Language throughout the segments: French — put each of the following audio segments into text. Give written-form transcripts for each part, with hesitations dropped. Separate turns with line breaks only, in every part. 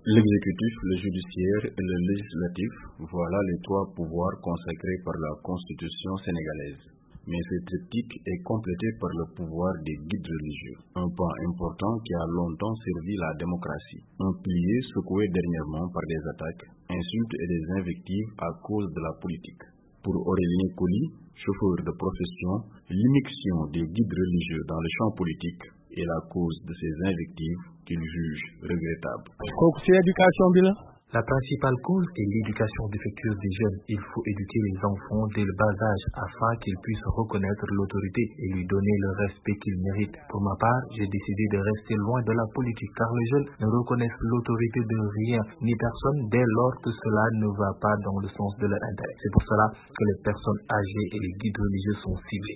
L'exécutif, le judiciaire et le législatif, voilà les trois pouvoirs consacrés par la Constitution sénégalaise. Mais ce triptyque est complété par le pouvoir des guides religieux, un pan important qui a longtemps servi la démocratie, un pilier secoué dernièrement par des attaques, insultes et des invectives à cause de la politique. Pour Aurélien Coly, chauffeur de profession, l'immixtion des guides religieux dans le champ politique est la cause de ces invectives qu'il juge regrettables.
La principale cause est l'éducation défectueuse des jeunes. Il faut éduquer les enfants dès le bas âge afin qu'ils puissent reconnaître l'autorité et lui donner le respect qu'ils méritent. Pour ma part, j'ai décidé de rester loin de la politique car les jeunes ne reconnaissent l'autorité de rien ni personne dès lors que cela ne va pas dans le sens de leur intérêt. C'est pour cela que les personnes âgées et les guides religieux sont ciblés.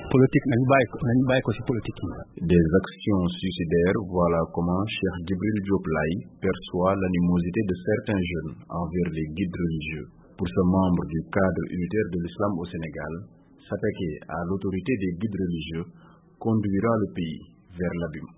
Des actions suicidaires, voilà comment Cheikh Djibril Diop Laye perçoit l'animosité de certains jeunes envers les guides religieux. Pour ce membre du cadre unitaire de l'islam au Sénégal, s'attaquer à l'autorité des guides religieux conduira le pays vers l'abîme.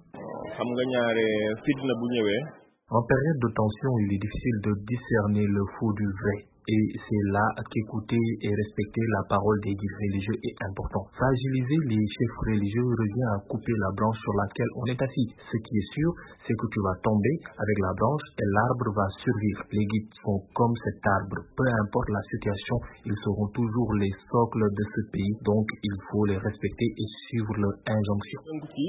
En période de tension, il est difficile de discerner le faux du vrai. Et c'est là qu'écouter et respecter la parole des guides religieux est important. Fragiliser les chefs religieux revient à couper la branche sur laquelle on est assis. Ce qui est sûr, c'est que tu vas tomber avec la branche et l'arbre va survivre. Les guides sont comme cet arbre. Peu importe la situation, ils seront toujours les socles de ce pays. Donc, il faut les respecter et suivre leurs injonctions.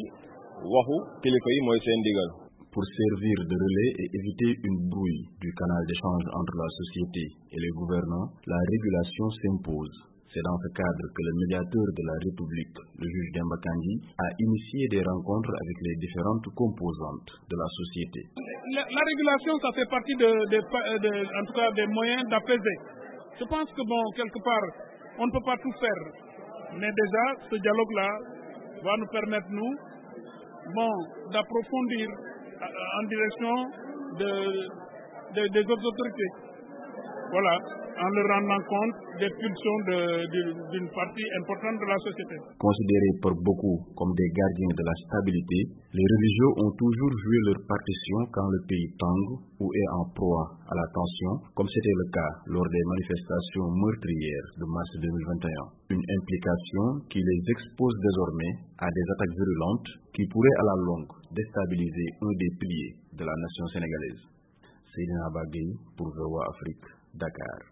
Pour servir de relais et éviter une brouille du canal d'échange entre la société et les gouvernants, la régulation s'impose. C'est dans ce cadre que le médiateur de la République, le juge Demba Kandji, a initié des rencontres avec les différentes composantes de la société.
La régulation, ça fait partie en tout cas des moyens d'apaiser. Je pense que quelque part, on ne peut pas tout faire. Mais déjà, ce dialogue-là va nous permettre, d'approfondir en direction des autres autorités. Voilà, en leur rendant compte des pulsions d'une partie importante de la société.
Considérés par beaucoup comme des gardiens de la stabilité, les religieux ont toujours joué leur partition quand le pays tangue ou est en proie à la tension, comme c'était le cas lors des manifestations meurtrières de mars 2021. Une implication qui les expose désormais à des attaques virulentes qui pourraient à la longue déstabiliser un des piliers de la nation sénégalaise. Seydina Bagay pour VOA Afrique, Dakar.